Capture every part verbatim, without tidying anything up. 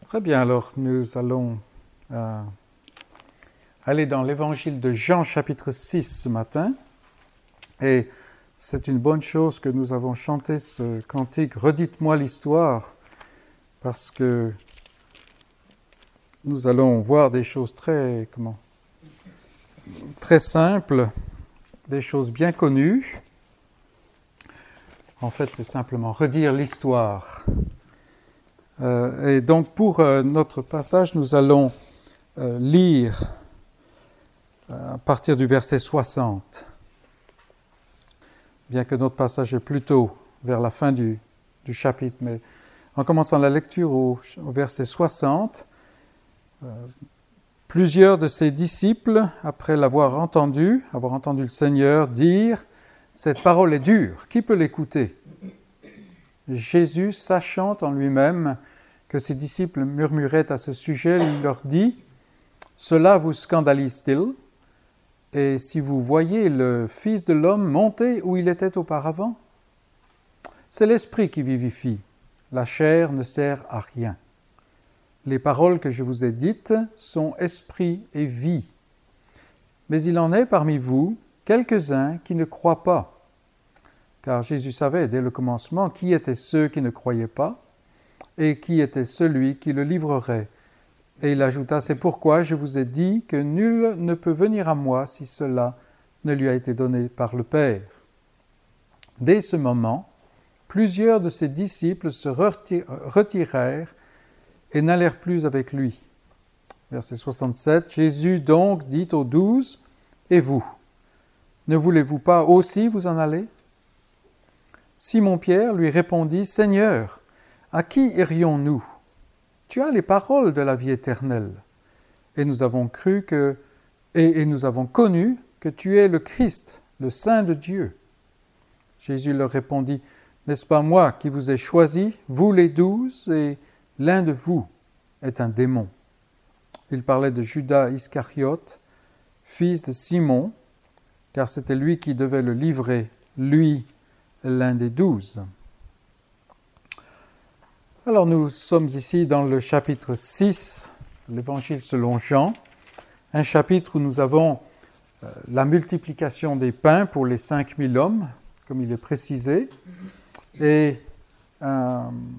Très bien, alors nous allons euh, aller dans l'évangile de Jean chapitre six ce matin. Et c'est une bonne chose que nous avons chanté ce cantique « Redites-moi l'histoire » parce que nous allons voir des choses très, comment, très simples, des choses bien connues. En fait, c'est simplement redire l'histoire. Euh, et donc, pour euh, notre passage, nous allons euh, lire euh, à partir du verset soixante. Bien que notre passage est plutôt vers la fin du, du chapitre, mais en commençant la lecture au, au verset soixante, euh, plusieurs de ses disciples, après l'avoir entendu, avoir entendu le Seigneur dire « Cette parole est dure, qui peut l'écouter ?» Jésus, sachant en lui-même que ses disciples murmuraient à ce sujet, il leur dit « Cela vous scandalise-t-il ? Et si vous voyez le Fils de l'homme monter où il était auparavant, c'est l'Esprit qui vivifie, la chair ne sert à rien. Les paroles que je vous ai dites sont esprit et vie. Mais il en est parmi vous quelques-uns qui ne croient pas. » Car Jésus savait dès le commencement qui étaient ceux qui ne croyaient pas et qui était celui qui le livrerait. Et il ajouta, « C'est pourquoi je vous ai dit que nul ne peut venir à moi si cela ne lui a été donné par le Père. » Dès ce moment, plusieurs de ses disciples se retirèrent et n'allèrent plus avec lui. Verset soixante-sept, Jésus donc dit aux douze, « Et vous, ne voulez-vous pas aussi vous en aller ?» Simon-Pierre lui répondit, « Seigneur, à qui irions-nous ? Tu as les paroles de la vie éternelle. Et nous avons cru que, et, et nous avons connu que tu es le Christ, le Saint de Dieu. » Jésus leur répondit, « N'est-ce pas moi qui vous ai choisis, vous les douze, et l'un de vous est un démon. » Il parlait de Judas Iscariote, fils de Simon, car c'était lui qui devait le livrer, lui, l'un des douze. Alors nous sommes ici dans le chapitre six de l'Évangile selon Jean, un chapitre où nous avons euh, la multiplication des pains pour les cinq mille hommes, comme il est précisé, et euh,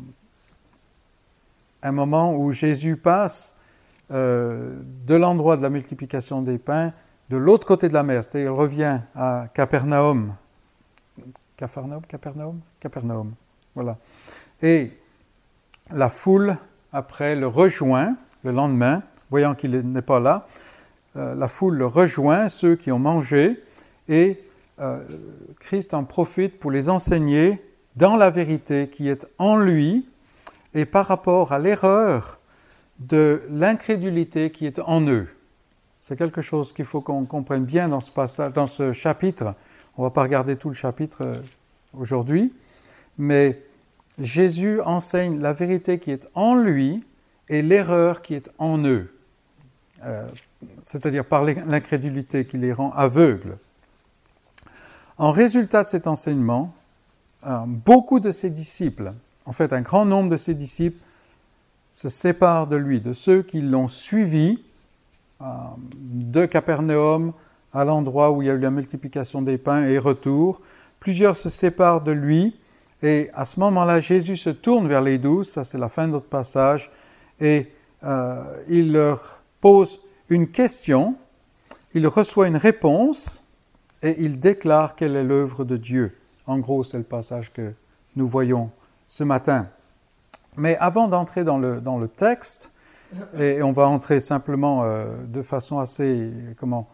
un moment où Jésus passe euh, de l'endroit de la multiplication des pains de l'autre côté de la mer, c'est-à-dire il revient à Capernaum. Capharnaüm, Capernaum, Capernaum, voilà. Et la foule, après, le rejoint le lendemain, voyant qu'il n'est pas là. Euh, la foule le rejoint, ceux qui ont mangé, et euh, Christ en profite pour les enseigner dans la vérité qui est en lui et par rapport à l'erreur de l'incrédulité qui est en eux. C'est quelque chose qu'il faut qu'on comprenne bien dans ce passage, dans ce chapitre. On ne va pas regarder tout le chapitre euh, aujourd'hui, mais Jésus enseigne la vérité qui est en lui et l'erreur qui est en eux, euh, c'est-à-dire par l'incrédulité qui les rend aveugles. En résultat de cet enseignement, euh, beaucoup de ses disciples, en fait un grand nombre de ses disciples, se séparent de lui, de ceux qui l'ont suivi euh, de Capernaum à l'endroit où il y a eu la multiplication des pains et retour. Plusieurs se séparent de lui et à ce moment-là, Jésus se tourne vers les douze, ça c'est la fin de notre passage, et euh, il leur pose une question, il reçoit une réponse et il déclare quelle est l'œuvre de Dieu. En gros, c'est le passage que nous voyons ce matin. Mais avant d'entrer dans le, dans le texte, et on va entrer simplement euh, de façon assez, comment,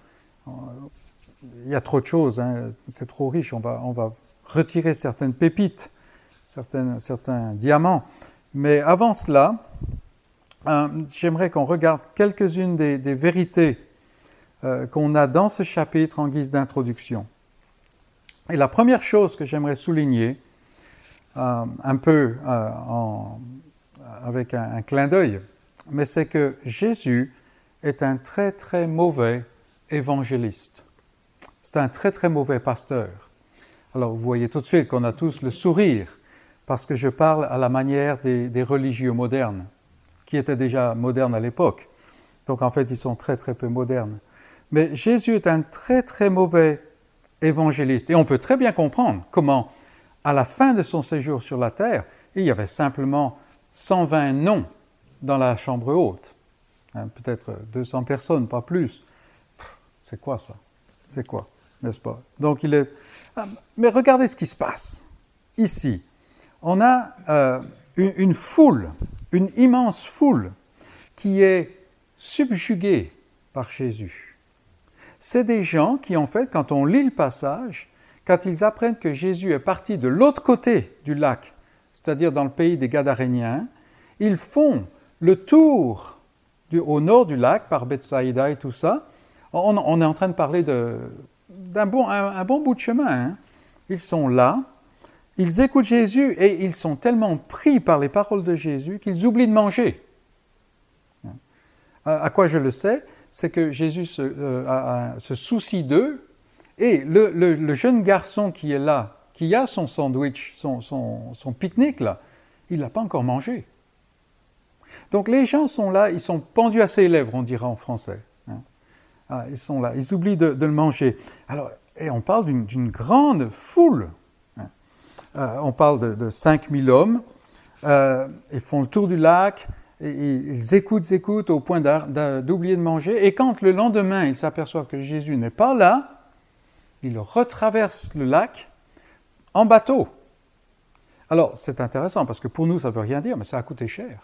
il y a trop de choses, hein, c'est trop riche, on va, on va retirer certaines pépites, certaines, certains diamants. Mais avant cela, euh, j'aimerais qu'on regarde quelques-unes des, des vérités euh, qu'on a dans ce chapitre en guise d'introduction. Et la première chose que j'aimerais souligner, euh, un peu euh, en, avec un, un clin d'œil, mais c'est que Jésus est un très très mauvais évangéliste. C'est un très très mauvais pasteur. Alors vous voyez tout de suite qu'on a tous le sourire, parce que je parle à la manière des, des religieux modernes, qui étaient déjà modernes à l'époque. Donc en fait, ils sont très très peu modernes. Mais Jésus est un très très mauvais évangéliste. Et on peut très bien comprendre comment, à la fin de son séjour sur la terre, il y avait simplement cent vingt noms dans la chambre haute. Hein, peut-être deux cents personnes, pas plus. C'est quoi ça? C'est quoi? N'est-ce pas? Donc il est... Mais regardez ce qui se passe. Ici, on a euh, une, une foule, une immense foule qui est subjuguée par Jésus. C'est des gens qui, en fait, quand on lit le passage, quand ils apprennent que Jésus est parti de l'autre côté du lac, c'est-à-dire dans le pays des Gadaréniens, ils font le tour du, au nord du lac, par Bethsaïda et tout ça. On, on est en train de parler de, d'un bon, un, un bon bout de chemin. Hein. Ils sont là, ils écoutent Jésus et ils sont tellement pris par les paroles de Jésus qu'ils oublient de manger. À quoi je le sais, c'est que Jésus se, euh, a, a, se soucie d'eux et le, le, le jeune garçon qui est là, qui a son sandwich, son, son, son pique-nique là, il ne l'a pas encore mangé. Donc les gens sont là, ils sont pendus à ses lèvres, on dira en français. Hein. Ah, ils sont là, ils oublient de, de le manger. Alors, et on parle d'une, d'une grande foule. Hein. Euh, on parle de, de cinq mille hommes. Euh, ils font le tour du lac. Et ils écoutent, ils écoutent au point d'oublier de manger. Et quand le lendemain, ils s'aperçoivent que Jésus n'est pas là, ils retraversent le lac en bateau. Alors, c'est intéressant parce que pour nous, ça ne veut rien dire, mais ça a coûté cher.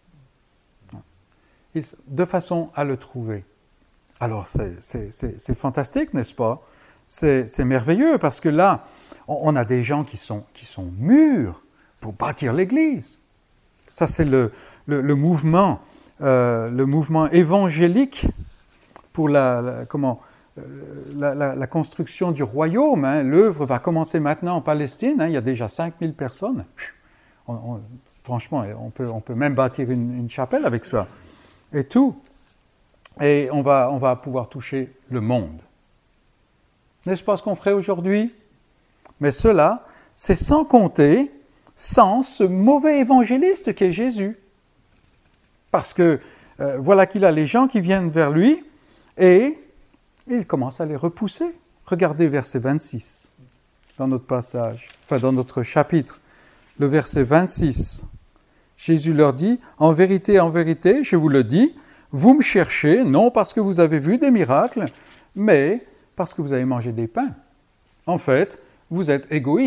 De façon à le trouver. Alors, c'est, c'est, c'est, c'est fantastique, n'est-ce pas? C'est, c'est merveilleux parce que là, on, on a des gens qui sont, qui sont mûrs pour bâtir l'Église. Ça, c'est le... Le, le, mouvement, euh, le mouvement évangélique pour la, la, comment, euh, la, la, la construction du royaume. Hein. L'œuvre va commencer maintenant en Palestine. Hein. Il y a déjà cinq mille personnes. On, on, franchement, on peut, on peut même bâtir une, une chapelle avec ça. Et tout. Et on va, on va pouvoir toucher le monde. N'est-ce pas ce qu'on ferait aujourd'hui? Mais cela, c'est sans compter, sans ce mauvais évangéliste qu'est Jésus. Parce que euh, voilà qu'il a les gens qui viennent vers lui et il commence à les repousser. Regardez verset vingt-six dans notre passage, enfin dans notre chapitre, le verset vingt-six. Jésus leur dit, « En vérité, en vérité, je vous le dis, vous me cherchez, non parce que vous avez vu des miracles, mais parce que vous avez mangé des pains. En fait, vous êtes égoïste. »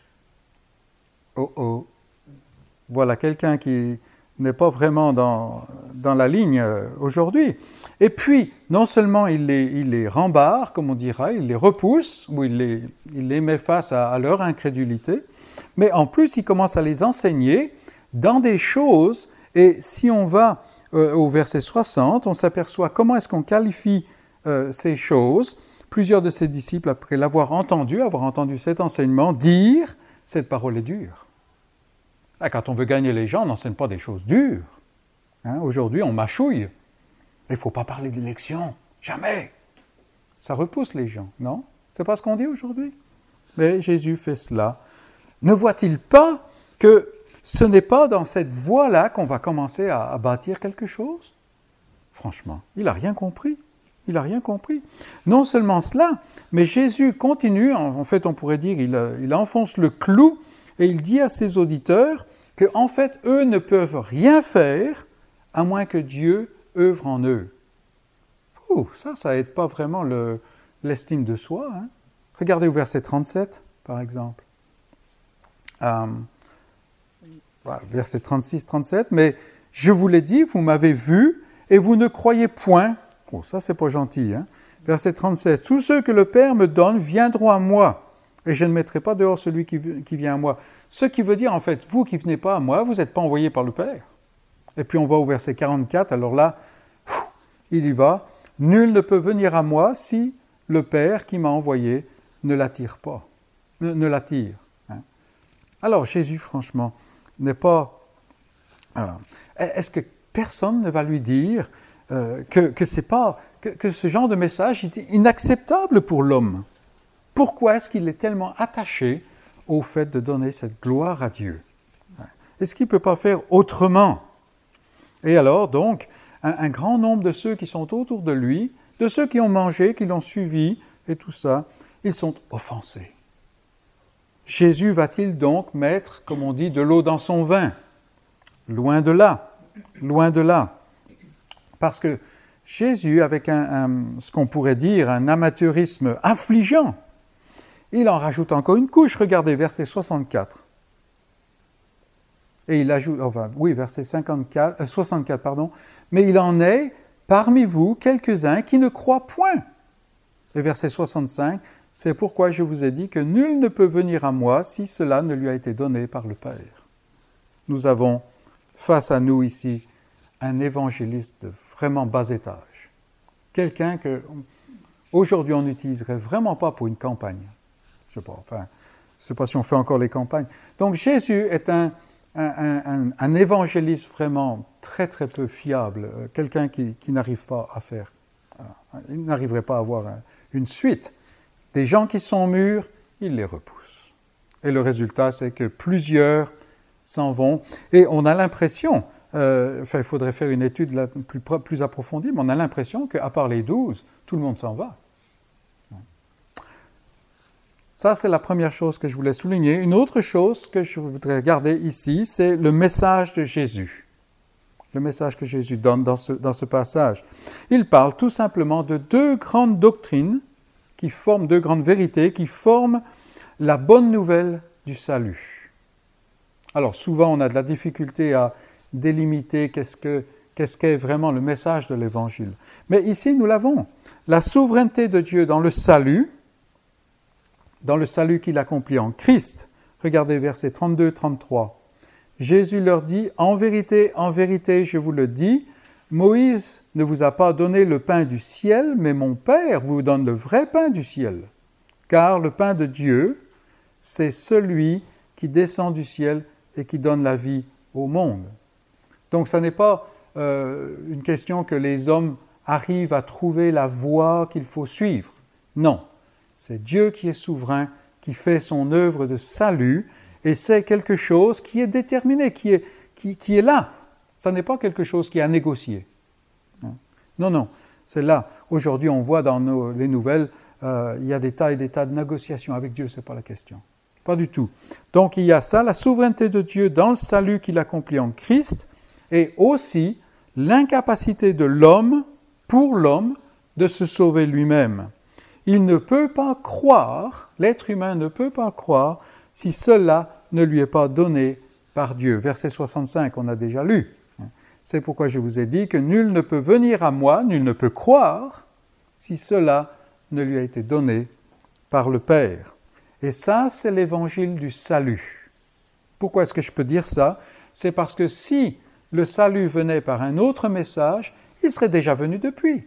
Oh oh, voilà quelqu'un qui n'est pas vraiment dans, dans la ligne aujourd'hui. Et puis, non seulement il les, il les rembarre, comme on dira, il les repousse, ou il les, il les met face à, à leur incrédulité, mais en plus, il commence à les enseigner dans des choses, et si on va euh, au verset soixante, on s'aperçoit comment est-ce qu'on qualifie euh, ces choses. Plusieurs de ses disciples, après l'avoir entendu, avoir entendu cet enseignement, dire « cette parole est dure ». Quand on veut gagner les gens, on n'enseigne pas des choses dures. Hein, aujourd'hui, on mâchouille. Il ne faut pas parler d'élection. Jamais. Ça repousse les gens, non? C'est pas ce qu'on dit aujourd'hui. Mais Jésus fait cela. Ne voit-il pas que ce n'est pas dans cette voie-là qu'on va commencer à, à bâtir quelque chose? Franchement, il n'a rien compris. Il n'a rien compris. Non seulement cela, mais Jésus continue, en fait, on pourrait dire, il, il enfonce le clou et il dit à ses auditeurs qu'en fait, eux ne peuvent rien faire à moins que Dieu œuvre en eux. Ouh, ça, ça n'aide pas vraiment le, l'estime de soi. Hein? Regardez au verset trente-sept, par exemple. Euh, verset trente-six trente-sept, « Mais je vous l'ai dit, vous m'avez vu, et vous ne croyez point. » Oh, ça, c'est pas gentil. Hein? Verset trente-sept, « Tous ceux que le Père me donne viendront à moi. Et je ne mettrai pas dehors celui qui, qui vient à moi. » Ce qui veut dire, en fait, vous qui ne venez pas à moi, vous n'êtes pas envoyé par le Père. Et puis on va au verset quarante-quatre, alors là, il y va. « Nul ne peut venir à moi si le Père qui m'a envoyé ne l'attire pas, ne, ne l'attire. Hein. » Alors Jésus, franchement, n'est pas... Euh, est-ce que personne ne va lui dire euh, que, que, c'est pas, que, que ce genre de message est inacceptable pour l'homme? Pourquoi est-ce qu'il est tellement attaché au fait de donner cette gloire à Dieu? Est-ce qu'il ne peut pas faire autrement? Et alors, donc, un, un grand nombre de ceux qui sont autour de lui, de ceux qui ont mangé, qui l'ont suivi, et tout ça, ils sont offensés. Jésus va-t-il donc mettre, comme on dit, de l'eau dans son vin? Loin de là, loin de là. Parce que Jésus, avec un, un, ce qu'on pourrait dire un amateurisme affligeant, il en rajoute encore une couche. Regardez, verset soixante-quatre. Et il ajoute, enfin, oui, verset cinquante-quatre, euh, soixante-quatre, pardon. Mais il en est parmi vous quelques-uns qui ne croient point. Et verset soixante-cinq, c'est pourquoi je vous ai dit que nul ne peut venir à moi si cela ne lui a été donné par le Père. Nous avons face à nous ici un évangéliste de vraiment bas étage. Quelqu'un que aujourd'hui on n'utiliserait vraiment pas pour une campagne. Je ne sais pas, enfin, je ne sais pas si on fait encore les campagnes. Donc Jésus est un, un, un, un évangéliste vraiment très très peu fiable, quelqu'un qui, qui n'arrive pas à faire, il n'arriverait pas à avoir une suite. Des gens qui sont mûrs, il les repousse. Et le résultat, c'est que plusieurs s'en vont. Et on a l'impression, euh, enfin, il faudrait faire une étude là, plus, plus approfondie, mais on a l'impression qu'à part les douze, tout le monde s'en va. Ça, c'est la première chose que je voulais souligner. Une autre chose que je voudrais garder ici, c'est le message de Jésus. Le message que Jésus donne dans ce, dans ce passage. Il parle tout simplement de deux grandes doctrines qui forment, deux grandes vérités qui forment la bonne nouvelle du salut. Alors, souvent, on a de la difficulté à délimiter qu'est-ce que, qu'est-ce qu'est vraiment le message de l'Évangile. Mais ici, nous l'avons. La souveraineté de Dieu dans le salut, dans le salut qu'il accomplit en Christ. Regardez versets trente-deux trente-trois. Jésus leur dit, « En vérité, en vérité, je vous le dis, Moïse ne vous a pas donné le pain du ciel, mais mon Père vous donne le vrai pain du ciel. Car le pain de Dieu, c'est celui qui descend du ciel et qui donne la vie au monde. » Donc, ce n'est pas euh, une question que les hommes arrivent à trouver la voie qu'il faut suivre. Non. C'est Dieu qui est souverain, qui fait son œuvre de salut, et c'est quelque chose qui est déterminé, qui est, qui, qui est là. Ce n'est pas quelque chose qui est à négocier. Non, non, c'est là. Aujourd'hui, on voit dans nos, les nouvelles, euh, il y a des tas et des tas de négociations. Avec Dieu, ce n'est pas la question. Pas du tout. Donc, il y a ça, la souveraineté de Dieu dans le salut qu'il accomplit en Christ, et aussi l'incapacité de l'homme, pour l'homme, de se sauver lui-même. Il ne peut pas croire, l'être humain ne peut pas croire si cela ne lui est pas donné par Dieu. Verset soixante-cinq, on a déjà lu. C'est pourquoi je vous ai dit que nul ne peut venir à moi, nul ne peut croire si cela ne lui a été donné par le Père. Et ça, c'est l'évangile du salut. Pourquoi est-ce que je peux dire ça? C'est parce que si le salut venait par un autre message, il serait déjà venu depuis.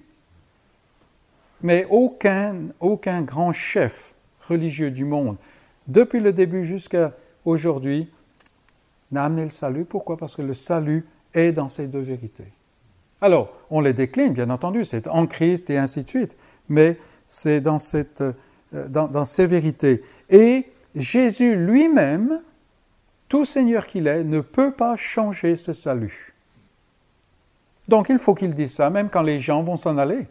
Mais aucun, aucun grand chef religieux du monde, depuis le début jusqu'à aujourd'hui, n'a amené le salut. Pourquoi? Parce que le salut est dans ces deux vérités. Alors, on les décline, bien entendu, c'est en Christ et ainsi de suite, mais c'est dans, cette, dans, dans ces vérités. Et Jésus lui-même, tout Seigneur qu'il est, ne peut pas changer ce salut. Donc, il faut qu'il dise ça, même quand les gens vont s'en aller.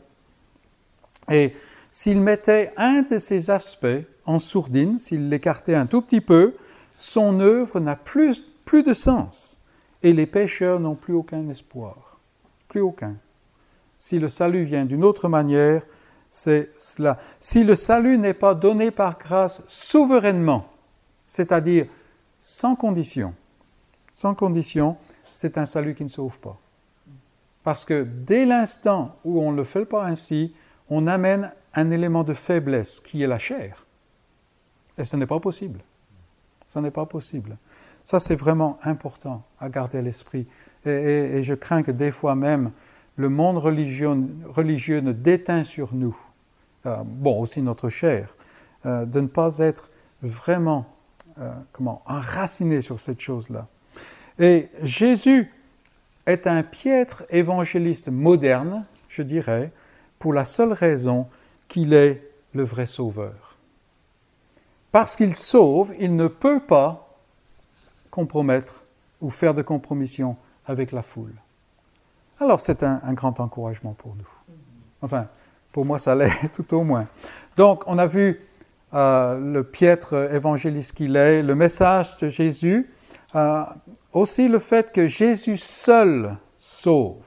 Et s'il mettait un de ces aspects en sourdine, s'il l'écartait un tout petit peu, son œuvre n'a plus, plus de sens. Et les pécheurs n'ont plus aucun espoir. Plus aucun. Si le salut vient d'une autre manière, c'est cela. Si le salut n'est pas donné par grâce souverainement, c'est-à-dire sans condition, sans condition, c'est un salut qui ne sauve pas. Parce que dès l'instant où on ne le fait pas ainsi, on amène un élément de faiblesse qui est la chair. Et ce n'est pas possible. Ce n'est pas possible. Ça, c'est vraiment important à garder à l'esprit. Et, et, et je crains que des fois même, le monde religieux, religieux ne déteint sur nous, euh, bon, aussi notre chair, euh, de ne pas être vraiment euh, comment, enraciné sur cette chose-là. Et Jésus est un piètre évangéliste moderne, je dirais, pour la seule raison qu'il est le vrai sauveur. Parce qu'il sauve, il ne peut pas compromettre ou faire de compromission avec la foule. alors c'est un, un grand encouragement pour nous. Enfin, pour moi, ça l'est tout au moins. Donc, on a vu euh, le piètre évangéliste qu'il est, le message de Jésus, euh, aussi le fait que Jésus seul sauve.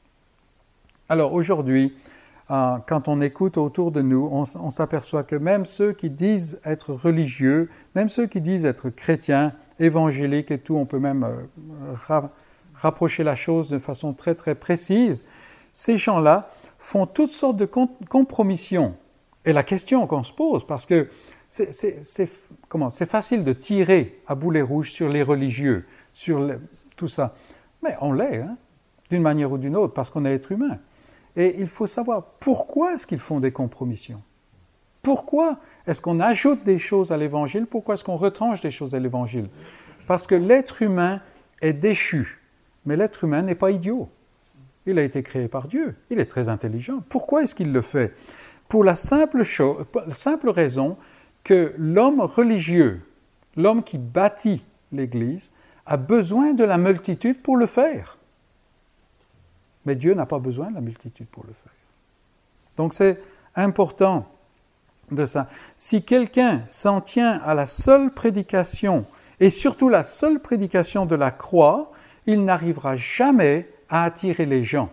Alors, aujourd'hui, euh, quand on écoute autour de nous, on, on s'aperçoit que même ceux qui disent être religieux, même ceux qui disent être chrétiens, évangéliques et tout, on peut même euh, ra- rapprocher la chose de façon très, très précise, ces gens-là font toutes sortes de compromissions. Et la question qu'on se pose, parce que c'est, c'est, c'est, comment, c'est facile de tirer à boulet rouge sur les religieux, sur le, tout ça. Mais on l'est, hein, d'une manière ou d'une autre, parce qu'on est être humain. Et il faut savoir pourquoi est-ce qu'ils font des compromissions. Pourquoi est-ce qu'on ajoute des choses à l'Évangile? Pourquoi est-ce qu'on retranche des choses à l'Évangile? Parce que l'être humain est déchu. Mais l'être humain n'est pas idiot. Il a été créé par Dieu. Il est très intelligent. Pourquoi est-ce qu'il le fait? Pour la simple, chose, la simple raison que l'homme religieux, l'homme qui bâtit l'Église, a besoin de la multitude pour le faire. Mais Dieu n'a pas besoin de la multitude pour le faire. Donc c'est important de ça. Si quelqu'un s'en tient à la seule prédication, et surtout la seule prédication de la croix, il n'arrivera jamais à attirer les gens.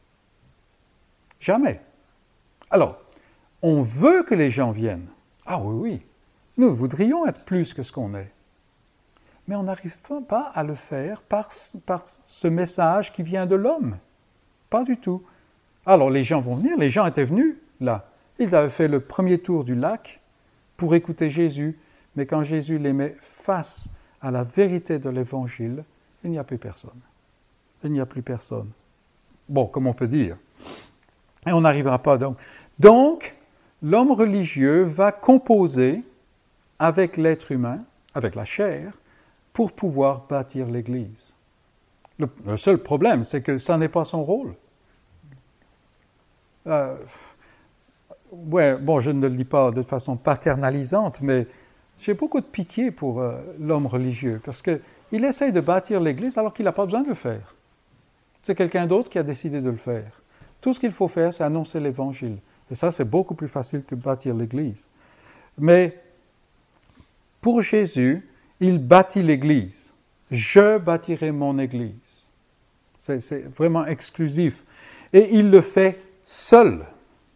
Jamais. Alors, on veut que les gens viennent. Ah oui, oui. Nous voudrions être plus que ce qu'on est. Mais on n'arrive pas à le faire par, par ce message qui vient de l'homme. Pas du tout. Alors, les gens vont venir. Les gens étaient venus, là. Ils avaient fait le premier tour du lac pour écouter Jésus. Mais quand Jésus les met face à la vérité de l'Évangile, il n'y a plus personne. Il n'y a plus personne. Bon, comme on peut dire. Et on n'arrivera pas. Donc, donc, l'homme religieux va composer avec l'être humain, avec la chair, pour pouvoir bâtir l'Église. Le, le seul problème, c'est que ça n'est pas son rôle. Euh, ouais, bon, je ne le dis pas de façon paternalisante, mais j'ai beaucoup de pitié pour euh, l'homme religieux, parce qu'il essaye de bâtir l'Église alors qu'il n'a pas besoin de le faire. C'est quelqu'un d'autre qui a décidé de le faire. Tout ce qu'il faut faire, c'est annoncer l'Évangile. Et ça, c'est beaucoup plus facile que bâtir l'Église. Mais pour Jésus, il bâtit l'Église. Je bâtirai mon Église. C'est, c'est vraiment exclusif. Et il le fait seul.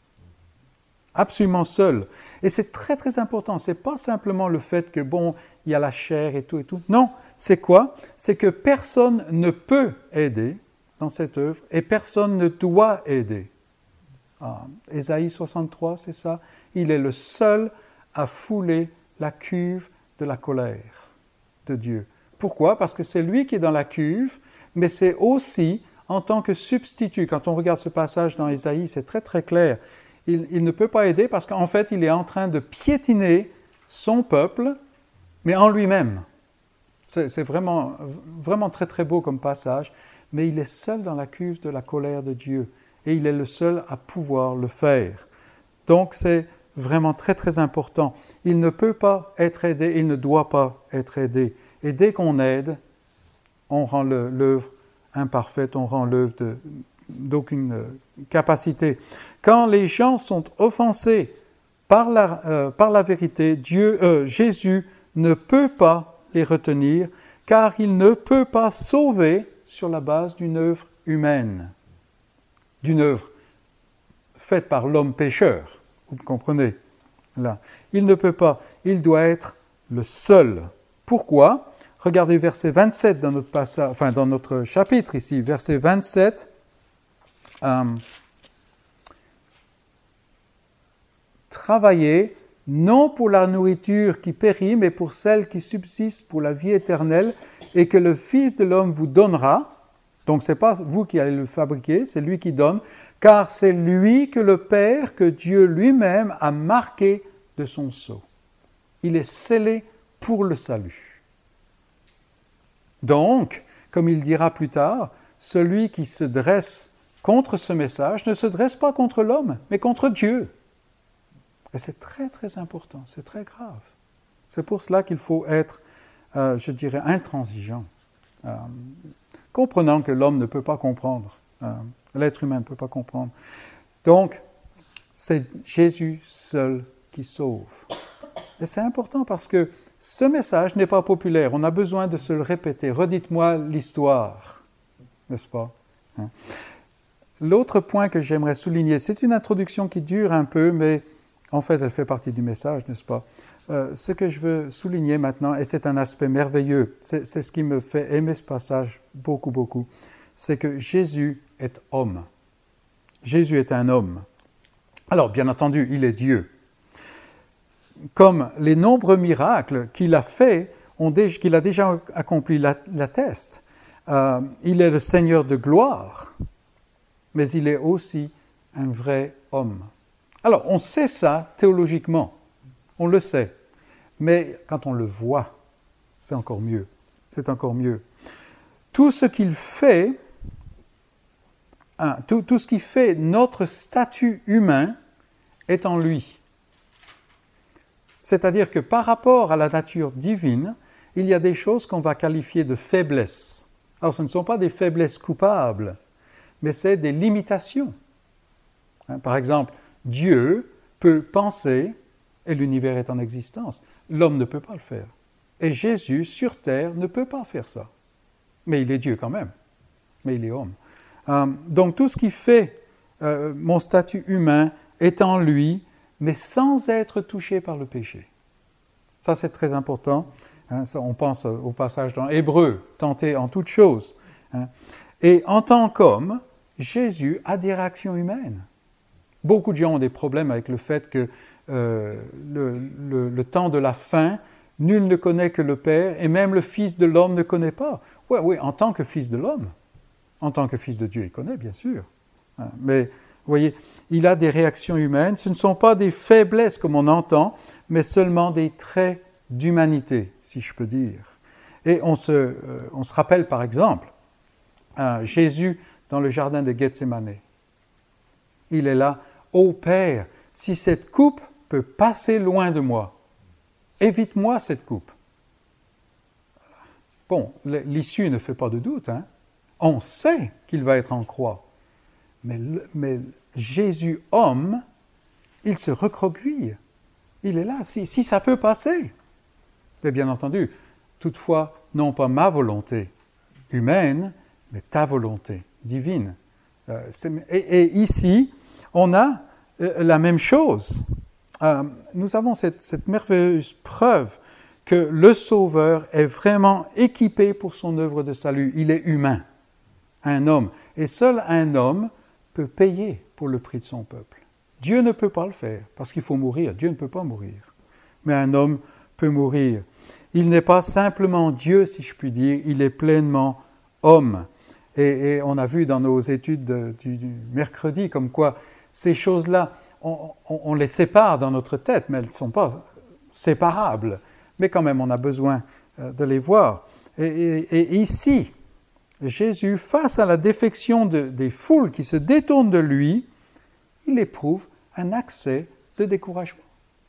Absolument seul. Et c'est très, très important. Ce n'est pas simplement le fait que, bon, il y a la chair et tout et tout. Non, c'est quoi? C'est que personne ne peut aider dans cette œuvre, et personne ne doit aider. Ah, Ésaïe soixante-trois, c'est ça. Il est le seul à fouler la cuve de la colère de Dieu. Pourquoi? Parce que c'est lui qui est dans la cuve, mais c'est aussi en tant que substitut. Quand on regarde ce passage dans Ésaïe, c'est très très clair. Il, il ne peut pas aider parce qu'en fait, il est en train de piétiner son peuple, mais en lui-même. C'est, c'est vraiment, vraiment très très beau comme passage. Mais il est seul dans la cuve de la colère de Dieu. Et il est le seul à pouvoir le faire. Donc c'est vraiment très très important. Il ne peut pas être aidé, il ne doit pas être aidé. Et dès qu'on aide, on rend le, l'œuvre imparfaite, on rend l'œuvre de, d'aucune capacité. Quand les gens sont offensés par la, euh, par la vérité, Dieu, euh, Jésus ne peut pas les retenir, car il ne peut pas sauver sur la base d'une œuvre humaine, d'une œuvre faite par l'homme pécheur. Vous comprenez? Là, il ne peut pas. Il doit être le seul. Pourquoi? Regardez verset vingt-sept dans notre passage, enfin dans notre chapitre ici, verset vingt-sept. Euh, Travaillez non pour la nourriture qui périt, mais pour celle qui subsiste pour la vie éternelle, et que le Fils de l'homme vous donnera. Donc ce n'est pas vous qui allez le fabriquer, c'est lui qui donne, car c'est lui que le Père, que Dieu lui-même a marqué de son sceau. Il est scellé pour le salut. Donc, comme il dira plus tard, celui qui se dresse contre ce message ne se dresse pas contre l'homme, mais contre Dieu. Et c'est très, très important, c'est très grave. C'est pour cela qu'il faut être, euh, je dirais, intransigeant, euh, comprenant que l'homme ne peut pas comprendre, euh, L'être humain ne peut pas comprendre. Donc, c'est Jésus seul qui sauve. Et c'est important parce que ce message n'est pas populaire. On a besoin de se le répéter. Redites-moi l'histoire, n'est-ce pas? Hein? L'autre point que j'aimerais souligner, c'est une introduction qui dure un peu, mais en fait, elle fait partie du message, n'est-ce pas? Euh, ce que je veux souligner maintenant, et c'est un aspect merveilleux, c'est, c'est ce qui me fait aimer ce passage beaucoup, beaucoup, c'est que Jésus est homme. Jésus est un homme. Alors, bien entendu, il est Dieu. Comme les nombreux miracles qu'il a faits, qu'il a déjà accomplis, l'attestent. Euh, il est le Seigneur de gloire, mais il est aussi un vrai homme. Alors, on sait ça théologiquement, on le sait, mais quand on le voit, c'est encore mieux, c'est encore mieux. Tout ce qu'il fait, hein, tout, tout ce qui fait notre statut humain est en lui. C'est-à-dire que par rapport à la nature divine, il y a des choses qu'on va qualifier de faiblesses. Alors, ce ne sont pas des faiblesses coupables, mais c'est des limitations. Hein, par exemple, Dieu peut penser et l'univers est en existence. L'homme ne peut pas le faire. Et Jésus, sur terre, ne peut pas faire ça. Mais il est Dieu quand même. Mais il est homme. Euh, donc tout ce qui fait euh, mon statut humain est en lui, mais sans être touché par le péché. Ça, c'est très important. Hein, ça, on pense au passage dans Hébreux, tenté en toutes choses. Hein. Et en tant qu'homme, Jésus a des réactions humaines. Beaucoup de gens ont des problèmes avec le fait que euh, le, le, le temps de la fin, nul ne connaît que le Père, et même le Fils de l'homme ne connaît pas. Oui, oui, en tant que Fils de l'homme, en tant que Fils de Dieu, il connaît, bien sûr. Hein, mais, vous voyez, il a des réactions humaines. Ce ne sont pas des faiblesses comme on entend, mais seulement des traits d'humanité, si je peux dire. Et on se, euh, on se rappelle, par exemple, hein, Jésus dans le jardin de Gethsémane. Il est là, « Ô Père, si cette coupe peut passer loin de moi, évite-moi cette coupe. » Bon, l'issue ne fait pas de doute. Hein? On sait qu'il va être en croix. Mais, mais Jésus, homme, il se recroqueville. Il est là, si, si ça peut passer. Mais bien entendu, toutefois, non pas ma volonté humaine, mais ta volonté divine. Euh, et, et ici, on a euh, la même chose. Euh, nous avons cette, cette merveilleuse preuve que le Sauveur est vraiment équipé pour son œuvre de salut. Il est humain, un homme. Et seul un homme peut payer pour le prix de son peuple. Dieu ne peut pas le faire, parce qu'il faut mourir. Dieu ne peut pas mourir. Mais un homme peut mourir. Il n'est pas simplement Dieu, si je puis dire, il est pleinement homme. Et, et on a vu dans nos études de, du, du mercredi comme quoi ces choses-là, on, on, on les sépare dans notre tête, mais elles ne sont pas séparables. Mais quand même, on a besoin de les voir. Et, et, et ici, Jésus, face à la défection de, des foules qui se détournent de lui, il éprouve un accès de découragement.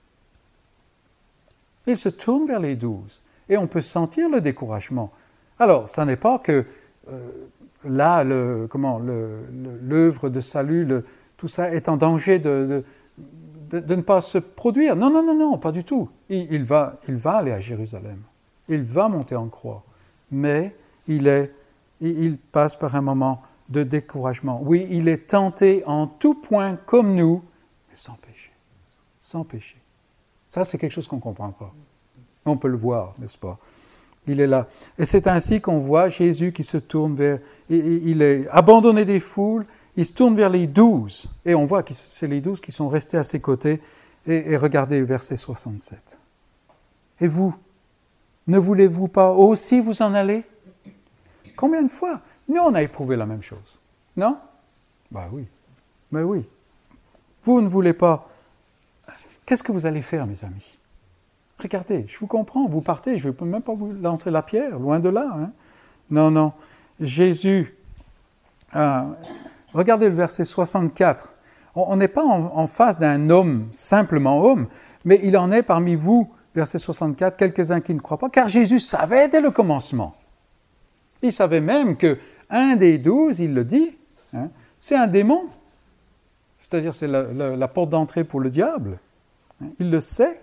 Il se tourne vers les douze et on peut sentir le découragement. Alors, ça n'est pas que euh, là, le, comment, le, le, l'œuvre de salut, le, tout ça est en danger de, de, de, de ne pas se produire. Non, non, non, non, pas du tout. Il, il, va, il va aller à Jérusalem. Il va monter en croix. Mais il, est, il, il passe par un moment de découragement. Oui, il est tenté en tout point comme nous, mais sans péché. Sans péché. Ça, c'est quelque chose qu'on ne comprend pas. On peut le voir, n'est-ce pas? Il est là. Et c'est ainsi qu'on voit Jésus qui se tourne vers... Il est abandonné des foules, il se tourne vers les douze. Et on voit que c'est les douze qui sont restés à ses côtés. Et, et regardez verset soixante-sept. Et vous, ne voulez-vous pas aussi vous en aller? Combien de fois? Nous, on a éprouvé la même chose. Non? Ben oui. Ben oui. Vous ne voulez pas... Qu'est-ce que vous allez faire, mes amis? Regardez, je vous comprends, vous partez, je ne vais même pas vous lancer la pierre, loin de là. Hein? Non, non. Jésus, euh, regardez le verset soixante-quatre. On n'est pas en, en face d'un homme, simplement homme, mais il en est parmi vous, verset soixante-quatre, quelques-uns qui ne croient pas, car Jésus savait dès le commencement. Il savait même qu'un des douze, il le dit, hein, C'est un démon. C'est-à-dire c'est la, la, la porte d'entrée pour le diable. Il le sait.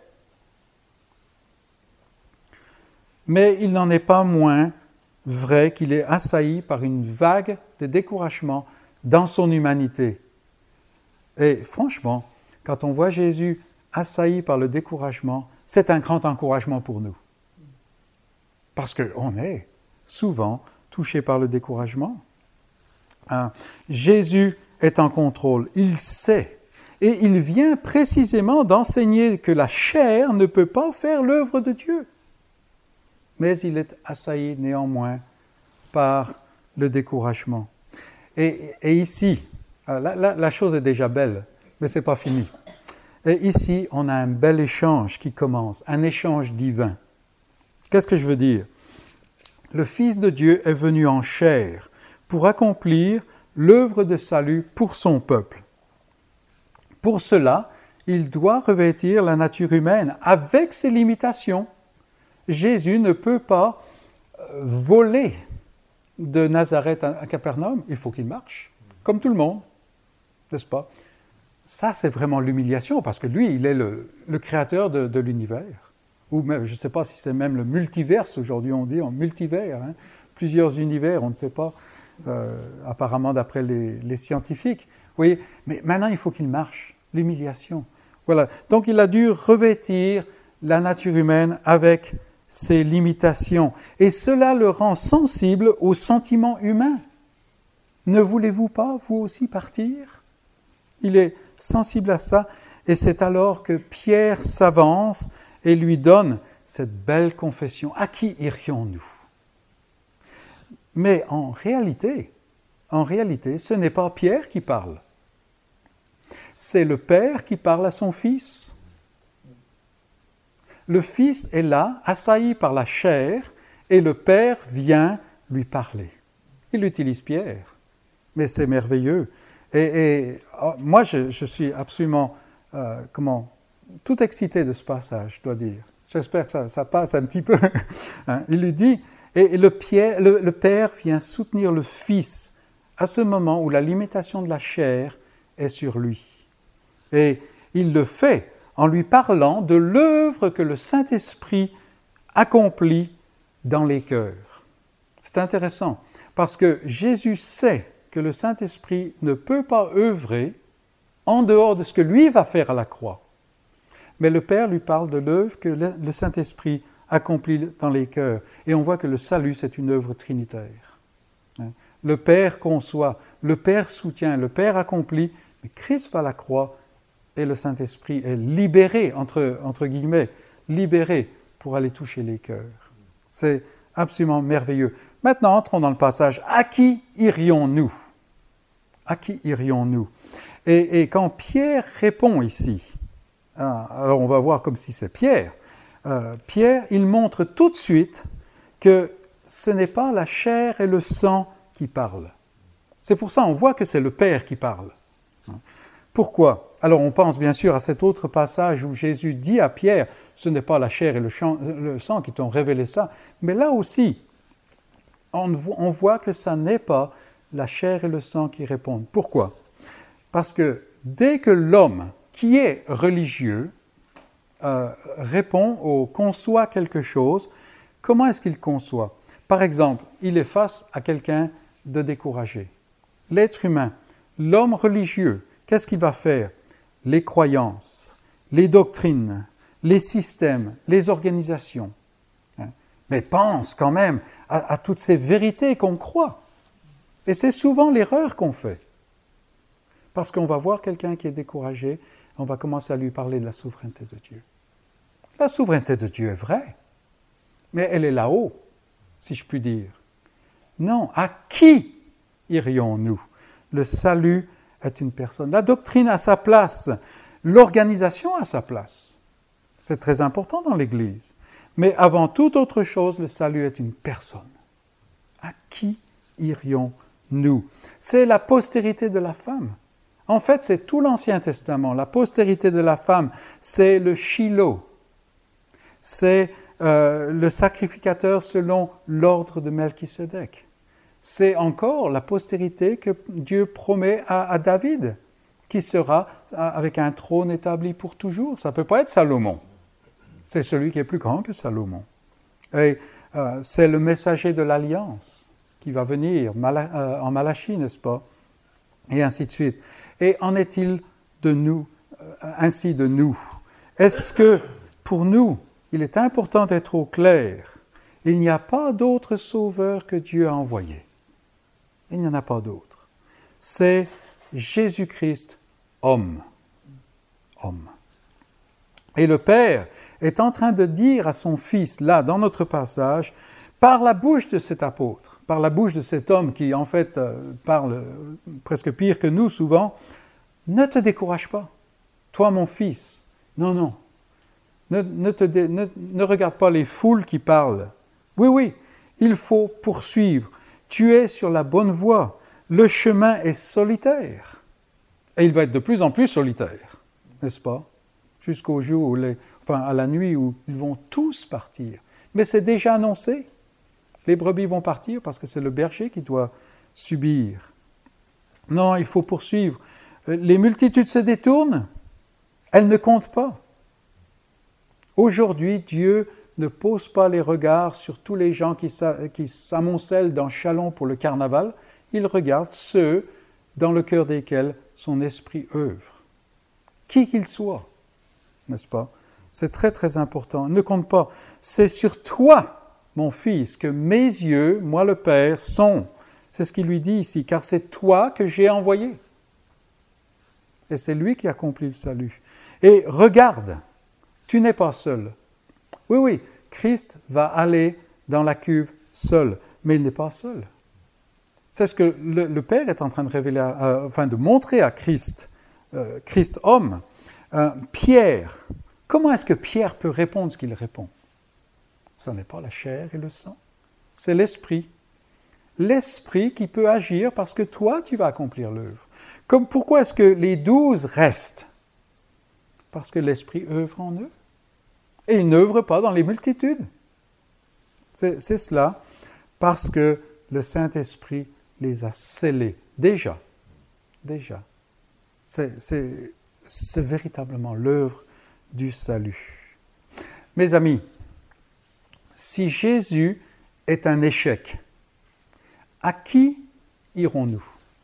Mais il n'en est pas moins vrai qu'il est assailli par une vague de découragement dans son humanité. Et franchement, quand on voit Jésus assailli par le découragement, c'est un grand encouragement pour nous. Parce qu'on est souvent touché par le découragement. Hein? Jésus est en contrôle, il sait. Et il vient précisément d'enseigner que la chair ne peut pas faire l'œuvre de Dieu. Mais il est assailli néanmoins par le découragement. Et, et ici, la, la, la chose est déjà belle, mais ce n'est pas fini. Et ici, on a un bel échange qui commence, un échange divin. Qu'est-ce que je veux dire? Le Fils de Dieu est venu en chair pour accomplir l'œuvre de salut pour son peuple. Pour cela, il doit revêtir la nature humaine avec ses limitations. Jésus ne peut pas voler de Nazareth à Capernaum, il faut qu'il marche, comme tout le monde, n'est-ce pas? Ça, c'est vraiment l'humiliation, parce que lui, il est le, le créateur de, de l'univers. Ou même, je ne sais pas si c'est même le multiverse, aujourd'hui on dit en multivers, hein, plusieurs univers, on ne sait pas, euh, apparemment d'après les, les scientifiques. Vous voyez, mais maintenant il faut qu'il marche, l'humiliation. Voilà, donc il a dû revêtir la nature humaine avec ses limitations. Et cela le rend sensible aux sentiments humains. Ne voulez-vous pas, vous aussi, partir? Il est sensible à ça, et c'est alors que Pierre s'avance et lui donne cette belle confession. À qui irions-nous? Mais en réalité, en réalité, ce n'est pas Pierre qui parle. C'est le Père qui parle à son Fils. Le Fils est là, assailli par la chair, et le Père vient lui parler. Il utilise Pierre, mais c'est merveilleux. Et, et oh, moi, je, je suis absolument, euh, comment, tout excité de ce passage, je dois dire. J'espère que ça, ça passe un petit peu. hein. Il lui dit, et, et le, Pierre, le, le Père vient soutenir le Fils à ce moment où la limitation de la chair est sur lui. Et il le fait en lui parlant de l'œuvre que le Saint-Esprit accomplit dans les cœurs. C'est intéressant, parce que Jésus sait que le Saint-Esprit ne peut pas œuvrer en dehors de ce que lui va faire à la croix. Mais le Père lui parle de l'œuvre que le Saint-Esprit accomplit dans les cœurs. Et on voit que le salut, c'est une œuvre trinitaire. Le Père conçoit, le Père soutient, le Père accomplit, mais Christ va à la croix et le Saint-Esprit est libéré, entre, entre guillemets, libéré pour aller toucher les cœurs. C'est absolument merveilleux. Maintenant, entrons dans le passage. À qui irions-nous? À qui irions-nous? Et, et quand Pierre répond ici, hein, alors on va voir comme si c'est Pierre, euh, Pierre, il montre tout de suite que ce n'est pas la chair et le sang qui parlent. C'est pour ça qu'on voit que c'est le Père qui parle. Pourquoi? Alors on pense bien sûr à cet autre passage où Jésus dit à Pierre, ce n'est pas la chair et le, champ, le sang qui t'ont révélé ça, mais là aussi, on, on voit que ça n'est pas la chair et le sang qui répondent. Pourquoi? Parce que dès que l'homme qui est religieux euh, répond ou conçoit quelque chose, comment est-ce qu'il conçoit? Par exemple, il est face à quelqu'un de découragé. L'être humain, l'homme religieux, qu'est-ce qu'il va faire? Les croyances, les doctrines, les systèmes, les organisations. Mais pense quand même à, à toutes ces vérités qu'on croit. Et c'est souvent l'erreur qu'on fait. Parce qu'on va voir quelqu'un qui est découragé, on va commencer à lui parler de la souveraineté de Dieu. La souveraineté de Dieu est vraie, mais elle est là-haut, si je puis dire. Non, à qui irions-nous? Le salut est une personne. La doctrine a sa place, l'organisation a sa place. C'est très important dans l'Église. Mais avant toute autre chose, le salut est une personne. À qui irions-nous? C'est la postérité de la femme. En fait, c'est tout l'Ancien Testament. La postérité de la femme, c'est le Shiloh. C'est euh, le sacrificateur selon l'ordre de Melchisédek. c'est encore la postérité que Dieu promet à, à David, qui sera avec un trône établi pour toujours. Ça ne peut pas être Salomon. C'est celui qui est plus grand que Salomon. Et euh, c'est le messager de l'Alliance qui va venir Mala, euh, en Malachie, n'est-ce pas? Et ainsi de suite. Et en est-il de nous, euh, ainsi de nous? Est-ce que pour nous, il est important d'être au clair? Il n'y a pas d'autre sauveur que Dieu a envoyé. Il n'y en a pas d'autre. C'est Jésus-Christ, homme. Homme. Et le Père est en train de dire à son Fils, là, dans notre passage, par la bouche de cet apôtre, par la bouche de cet homme qui, en fait, euh, parle euh, presque pire que nous, souvent, ne te décourage pas. Toi, mon Fils, non, non. Ne, ne, te dé, ne, ne regarde pas les foules qui parlent. Oui, oui, il faut poursuivre. Tu es sur la bonne voie. Le chemin est solitaire. Et il va être de plus en plus solitaire, n'est-ce pas? Jusqu'au jour où les, enfin à la nuit où ils vont tous partir. Mais c'est déjà annoncé. Les brebis vont partir parce que c'est le berger qui doit subir. Non, il faut poursuivre. Les multitudes se détournent. Elles ne comptent pas. Aujourd'hui, Dieu ne pose pas les regards sur tous les gens qui, qui s'amoncellent dans Châlons pour le carnaval. Il regarde ceux dans le cœur desquels son esprit œuvre. Qui qu'il soit, n'est-ce pas? C'est très très important. Ne compte pas. C'est sur toi, mon fils, que mes yeux, moi le Père, sont. C'est ce qu'il lui dit ici, car c'est toi que j'ai envoyé. Et c'est lui qui accomplit le salut. Et regarde, tu n'es pas seul. Oui, oui, Christ va aller dans la cuve seul, mais il n'est pas seul. C'est ce que le, le Père est en train de révéler, à, enfin de montrer à Christ, euh, Christ homme. Euh, Pierre, comment est-ce que Pierre peut répondre ce qu'il répond? Ce n'est pas la chair et le sang, c'est l'Esprit. L'Esprit qui peut agir parce que toi, tu vas accomplir l'œuvre. Comme, pourquoi est-ce que les douze restent? Parce que l'Esprit œuvre en eux. Et il n'œuvre pas dans les multitudes. C'est, c'est cela, parce que le Saint-Esprit les a scellés. Déjà. Déjà. C'est, c'est, c'est véritablement l'œuvre du salut. Mes amis, si Jésus est un échec, à qui irons-nous?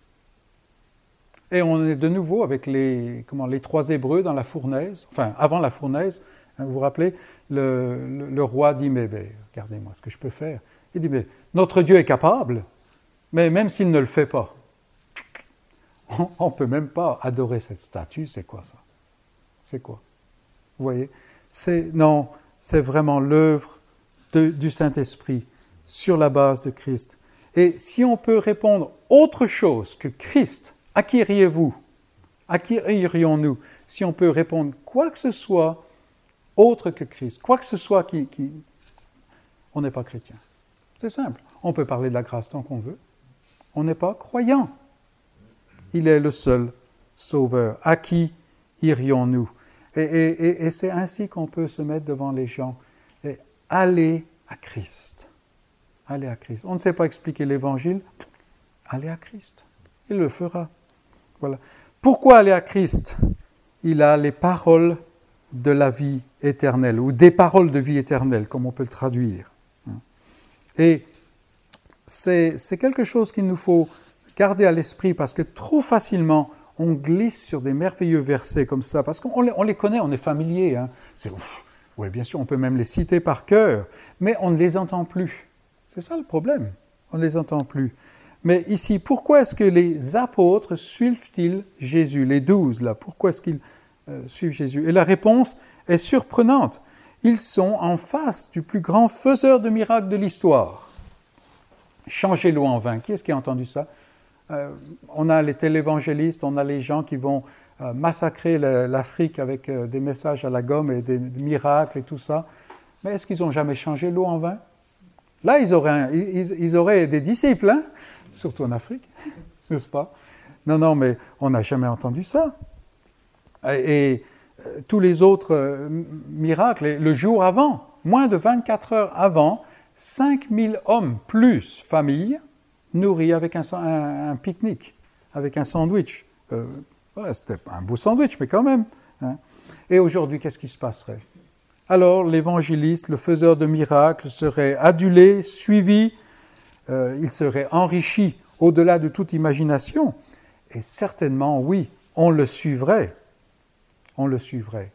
Et on est de nouveau avec les, comment, les trois Hébreux dans la fournaise, enfin avant la fournaise. Vous vous rappelez, le, le, le roi dit, mais, mais regardez-moi ce que je peux faire. Il dit, mais notre Dieu est capable, mais même s'il ne le fait pas, on ne peut même pas adorer cette statue, c'est quoi ça? C'est quoi? Vous voyez? C'est, non, c'est vraiment l'œuvre de, du Saint-Esprit sur la base de Christ. Et si on peut répondre autre chose que Christ, à qui iriez-vous? À qui irions-nous? Si on peut répondre quoi que ce soit autre que Christ, quoi que ce soit qui... qui... On n'est pas chrétien. C'est simple. On peut parler de la grâce tant qu'on veut. On n'est pas croyant. Il est le seul sauveur. À qui irions-nous? Et, et, et, et c'est ainsi qu'on peut se mettre devant les gens et aller à Christ. Aller à Christ. On ne sait pas expliquer l'Évangile. Allez à Christ. Il le fera. Voilà. Pourquoi aller à Christ? Il a les paroles de la vie éternelle, ou des paroles de vie éternelle, comme on peut le traduire. Et c'est, c'est quelque chose qu'il nous faut garder à l'esprit, parce que trop facilement, on glisse sur des merveilleux versets comme ça, parce qu'on les, on les connaît, on est familier. Hein. C'est, ouf, oui, bien sûr, on peut même les citer par cœur, mais on ne les entend plus. C'est ça le problème, on ne les entend plus. Mais ici, pourquoi est-ce que les apôtres suivent-ils Jésus, les douze là? Pourquoi est-ce qu'ils euh, suivent Jésus? Et la réponse est surprenante. Ils sont en face du plus grand faiseur de miracles de l'histoire. Changer l'eau en vin. Qui est-ce qui a entendu ça? euh, On a les télévangélistes, on a les gens qui vont euh, massacrer le, l'Afrique avec euh, des messages à la gomme et des, des miracles et tout ça. Mais est-ce qu'ils n'ont jamais changé l'eau en vin? Là, ils auraient, un, ils, ils auraient des disciples, hein? Surtout en Afrique, n'est-ce pas? Non, non, mais on n'a jamais entendu ça. Et, et euh, tous les autres euh, miracles, le jour avant, moins de vingt-quatre heures avant, cinq mille hommes plus familles nourri avec un, un, un pique-nique, avec un sandwich. Euh, ouais, c'était un beau sandwich, mais quand même. Hein. Et aujourd'hui, qu'est-ce qui se passerait? Alors, l'évangéliste, le faiseur de miracles, serait adulé, suivi, euh, il serait enrichi au-delà de toute imagination. Et certainement, oui, on le suivrait. On le suivrait.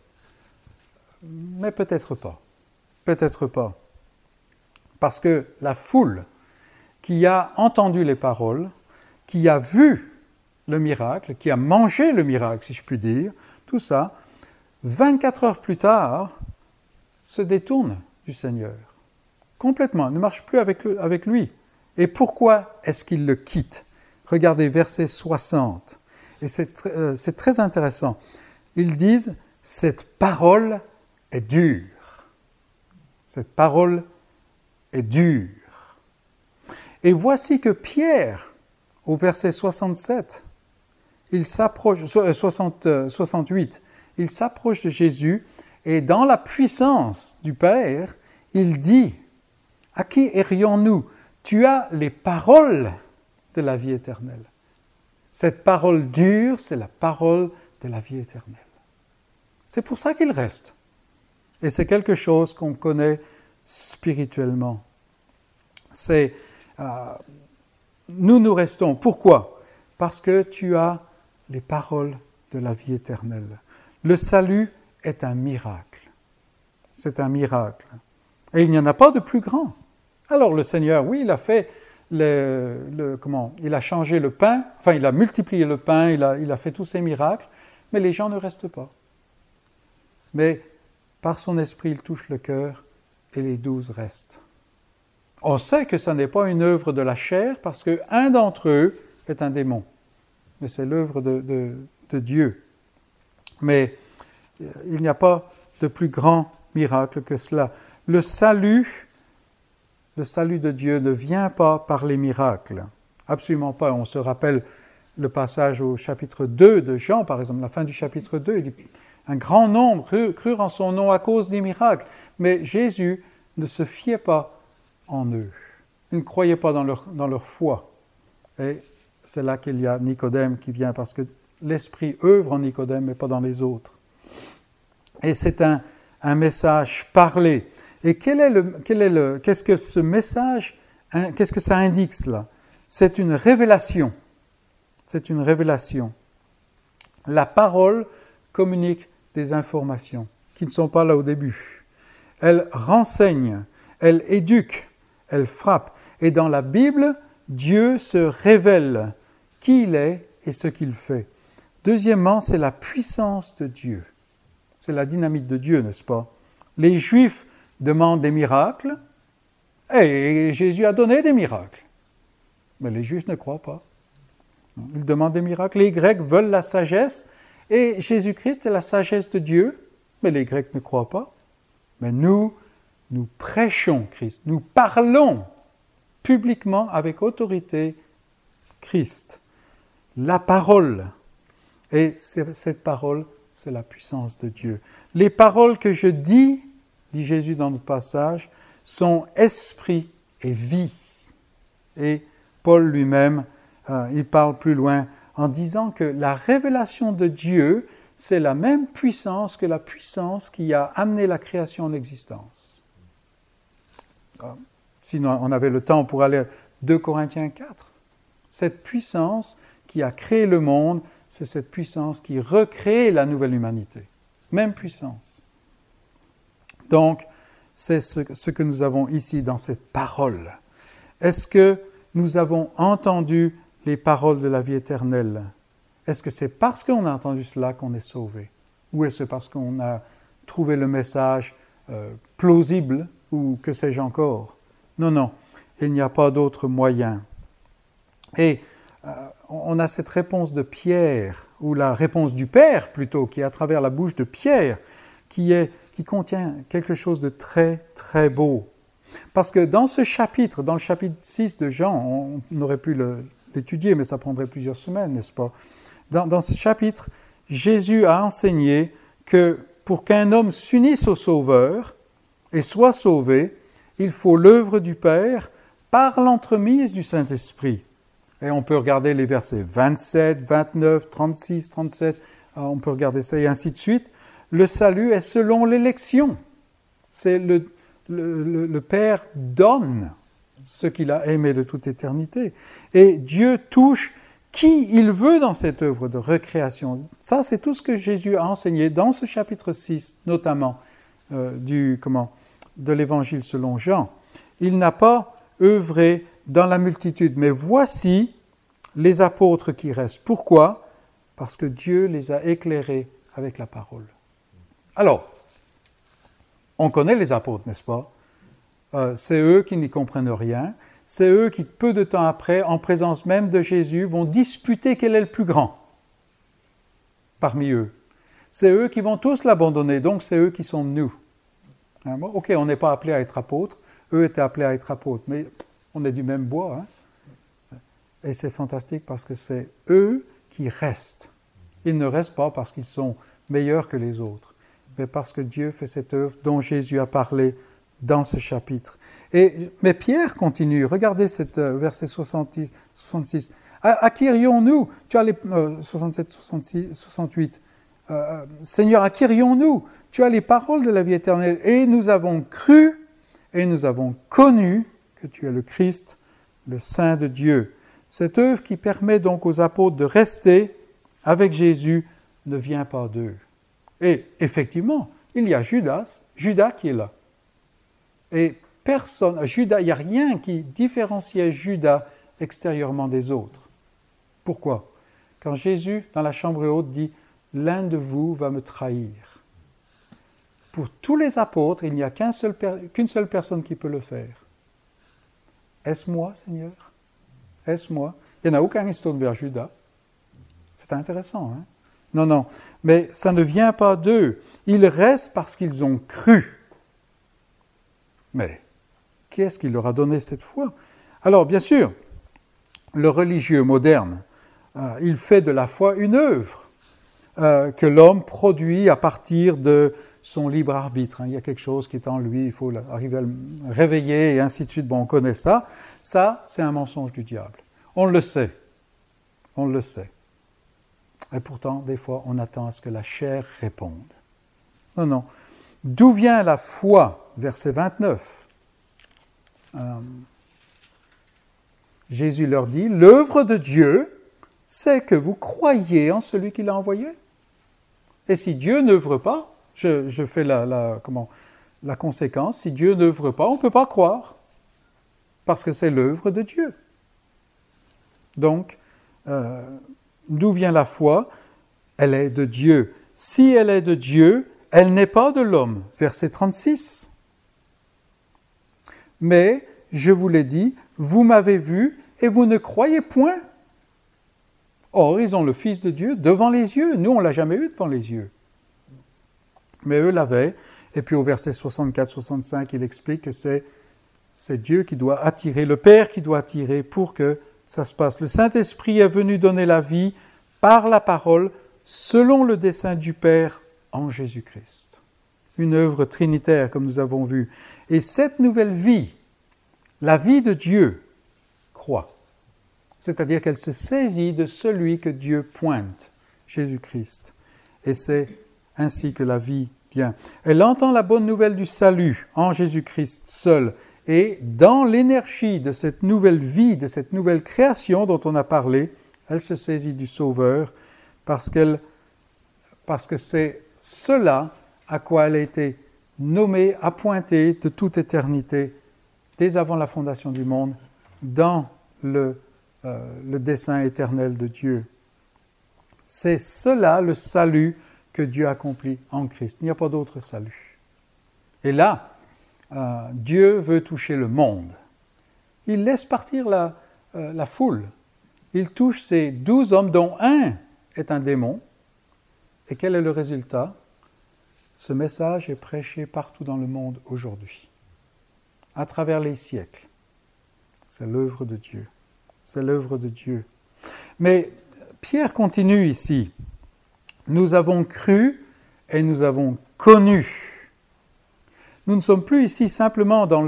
Mais peut-être pas. Peut-être pas. Parce que la foule qui a entendu les paroles, qui a vu le miracle, qui a mangé le miracle, si je puis dire, tout ça, vingt-quatre heures plus tard, se détourne du Seigneur. Complètement, ne marche plus avec, le, avec lui. Et pourquoi est-ce qu'il le quitte? Regardez verset soixante. Et c'est, euh, c'est très intéressant. Ils disent, cette parole est dure. Cette parole est dure. Et voici que Pierre, au verset soixante-sept, il s'approche, soixante, soixante-huit, il s'approche de Jésus et dans la puissance du Père, il dit, « À qui irions-nous? Tu as les paroles de la vie éternelle. » Cette parole dure, c'est la parole de la vie éternelle. C'est pour ça qu'il reste. Et c'est quelque chose qu'on connaît spirituellement. C'est, euh, nous nous restons. Pourquoi? Parce que tu as les paroles de la vie éternelle. Le salut est un miracle. C'est un miracle. Et il n'y en a pas de plus grand. Alors le Seigneur, oui, il a fait le, le comment? Il a changé le pain, enfin il a multiplié le pain, il a, il a fait tous ces miracles, mais les gens ne restent pas. Mais par son esprit, il touche le cœur et les douze restent. On sait que ce n'est pas une œuvre de la chair parce qu'un d'entre eux est un démon. Mais c'est l'œuvre de, de, de Dieu. Mais il n'y a pas de plus grand miracle que cela. Le salut, le salut de Dieu ne vient pas par les miracles. Absolument pas. On se rappelle le passage au chapitre deux de Jean, par exemple, la fin du chapitre deux. Il dit, un grand nombre crurent en son nom à cause des miracles. Mais Jésus ne se fiait pas en eux. Ils ne croyaient pas dans leur, dans leur foi. Et c'est là qu'il y a Nicodème qui vient, parce que l'Esprit œuvre en Nicodème, mais pas dans les autres. Et c'est un, un message parlé. Et quel est le, quel est le, qu'est-ce que ce message, hein, qu'est-ce que ça indique cela? C'est une révélation. C'est une révélation. La parole communique des informations qui ne sont pas là au début. Elle renseigne, elle éduque, elle frappe. Et dans la Bible, Dieu se révèle qui il est et ce qu'il fait. Deuxièmement, c'est la puissance de Dieu. C'est la dynamite de Dieu, n'est-ce pas? Les Juifs demandent des miracles et Jésus a donné des miracles. Mais les Juifs ne croient pas. Ils demandent des miracles. Les Grecs veulent la sagesse et Jésus-Christ est la sagesse de Dieu, mais les Grecs ne croient pas. Mais nous, nous prêchons Christ. Nous parlons publiquement avec autorité Christ. La parole. Et cette parole, c'est la puissance de Dieu. Les paroles que je dis, dit Jésus dans notre passage, sont esprit et vie. Et Paul lui-même, euh, il parle plus loin en disant que la révélation de Dieu, c'est la même puissance que la puissance qui a amené la création en existence. Sinon, on avait le temps pour aller à deux Corinthiens quatre. Cette puissance qui a créé le monde, c'est cette puissance qui recrée la nouvelle humanité. Même puissance. Donc, c'est ce, ce que nous avons ici dans cette parole. Est-ce que nous avons entendu les paroles de la vie éternelle? Est-ce que c'est parce qu'on a entendu cela qu'on est sauvé? Ou est-ce parce qu'on a trouvé le message euh, plausible ou que sais-je encore? Non, non, il n'y a pas d'autre moyen. Et euh, on a cette réponse de Pierre, ou la réponse du Père plutôt, qui est à travers la bouche de Pierre, qui, est, qui contient quelque chose de très, très beau. Parce que dans ce chapitre, dans le chapitre six de Jean, on aurait pu le, l'étudier, mais ça prendrait plusieurs semaines, n'est-ce pas? Dans, dans ce chapitre, Jésus a enseigné que pour qu'un homme s'unisse au Sauveur et soit sauvé, il faut l'œuvre du Père par l'entremise du Saint-Esprit. Et on peut regarder les versets vingt-sept, vingt-neuf, trente-six, trente-sept, on peut regarder ça et ainsi de suite. Le salut est selon l'élection. C'est le, le, le, le Père donne ce qu'il a aimé de toute éternité. Et Dieu touche qui il veut dans cette œuvre de recréation. Ça, c'est tout ce que Jésus a enseigné dans ce chapitre six, notamment euh, du, comment, de l'Évangile selon Jean. Il n'a pas œuvré dans la multitude, mais voici les apôtres qui restent. Pourquoi ? Parce que Dieu les a éclairés avec la parole. Alors, on connaît les apôtres, n'est-ce pas ? Euh, c'est eux qui n'y comprennent rien. C'est eux qui, peu de temps après, en présence même de Jésus, vont disputer quel est le plus grand parmi eux. C'est eux qui vont tous l'abandonner, donc c'est eux qui sont nous. Hein, bon, ok, on n'est pas appelés à être apôtres, eux étaient appelés à être apôtres, mais on est du même bois. Hein. Et c'est fantastique parce que c'est eux qui restent. Ils ne restent pas parce qu'ils sont meilleurs que les autres, mais parce que Dieu fait cette œuvre dont Jésus a parlé dans ce chapitre. Et, mais Pierre continue, regardez cet euh, verset soixante-six, soixante-six. À, à qui irions-nous ? Tu as les euh, soixante-sept, soixante-six, soixante-huit. Euh, Seigneur, à qui irions-nous ? Tu as les paroles de la vie éternelle. Et nous avons cru et nous avons connu que tu es le Christ, le Saint de Dieu. Cette œuvre qui permet donc aux apôtres de rester avec Jésus ne vient pas d'eux. Et effectivement, il y a Judas, Judas qui est là. Et personne, Judas, il n'y a rien qui différenciait Judas extérieurement des autres. Pourquoi ? Quand Jésus, dans la chambre haute, dit « L'un de vous va me trahir ». Pour tous les apôtres, il n'y a qu'un seul, qu'une seule personne qui peut le faire. Est-ce moi, Seigneur ? Est-ce moi ? Il n'y en a aucun qui se tourne vers Judas. C'est intéressant, hein ? Non, non. Mais ça ne vient pas d'eux. Ils restent parce qu'ils ont cru. Mais qui est-ce qui leur a donné cette foi ? Alors, bien sûr, le religieux moderne, euh, il fait de la foi une œuvre euh, que l'homme produit à partir de son libre arbitre. Hein. Il y a quelque chose qui est en lui, il faut arriver à le réveiller et ainsi de suite. Bon, on connaît ça. Ça, c'est un mensonge du diable. On le sait. On le sait. Et pourtant, des fois, on attend à ce que la chair réponde. Non, non. D'où vient la foi ? Verset vingt-neuf. Euh, Jésus leur dit, « L'œuvre de Dieu, c'est que vous croyez en celui qui l'a envoyé. » Et si Dieu n'œuvre pas, je, je fais la, la, comment, la conséquence, si Dieu n'œuvre pas, on ne peut pas croire, parce que c'est l'œuvre de Dieu. Donc, euh, d'où vient la foi ? Elle est de Dieu. Si elle est de Dieu, elle n'est pas de l'homme. Verset trente-six. Mais, je vous l'ai dit, vous m'avez vu et vous ne croyez point. Or, ils ont le Fils de Dieu devant les yeux. Nous, on ne l'a jamais eu devant les yeux. Mais eux l'avaient. Et puis au verset soixante-quatre soixante-cinq, il explique que c'est, c'est Dieu qui doit attirer, le Père qui doit attirer pour que ça se passe. Le Saint-Esprit est venu donner la vie par la parole, selon le dessein du Père en Jésus-Christ. Une œuvre trinitaire, comme nous avons vu. Et cette nouvelle vie, la vie de Dieu, croit. C'est-à-dire qu'elle se saisit de celui que Dieu pointe, Jésus-Christ. Et c'est ainsi que la vie vient. Elle entend la bonne nouvelle du salut en Jésus-Christ seul. Et dans l'énergie de cette nouvelle vie, de cette nouvelle création dont on a parlé, elle se saisit du Sauveur parce qu'elle, parce que c'est cela à quoi elle a été nommée, appointée de toute éternité, dès avant la fondation du monde, dans le, euh, le dessein éternel de Dieu. C'est cela le salut que Dieu accomplit en Christ. Il n'y a pas d'autre salut. Et là, euh, Dieu veut toucher le monde. Il laisse partir la, euh, la foule. Il touche ces douze hommes dont un est un démon. Et quel est le résultat ? Ce message est prêché partout dans le monde aujourd'hui, à travers les siècles. C'est l'œuvre de Dieu. C'est l'œuvre de Dieu. Mais Pierre continue ici. Nous avons cru et nous avons connu. Nous ne sommes plus ici simplement dans le,